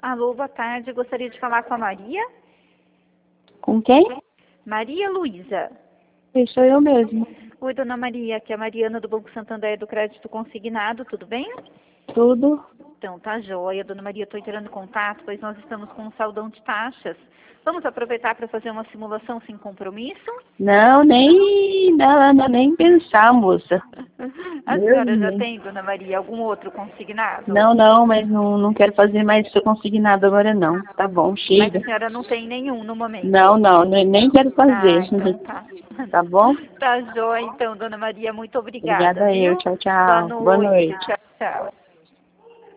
Alô, boa tarde. Gostaria de falar com a Maria. Com quem? Maria Luísa. Sou eu mesmo. Oi, dona Maria. Aqui é a Mariana do Banco Santander do Crédito Consignado. Tudo bem? Tudo? Então, tá joia. Dona Maria, estou entrando em contato, pois nós estamos com um saldão de taxas. Vamos aproveitar para fazer uma simulação sem compromisso? Não, nem pensar, moça. A Deus senhora já me. tem, dona Maria, algum outro consignado? Não, mas não quero fazer mais isso consignado agora não. Tá bom, Mas chega. a senhora não tem nenhum no momento? Nem quero fazer. Ah, então tá. Tá bom? Tá joia, então, dona Maria. Muito obrigada, Obrigada eu. viu? Tchau, Boa tchau. Boa noite. noite. Tchau, tchau.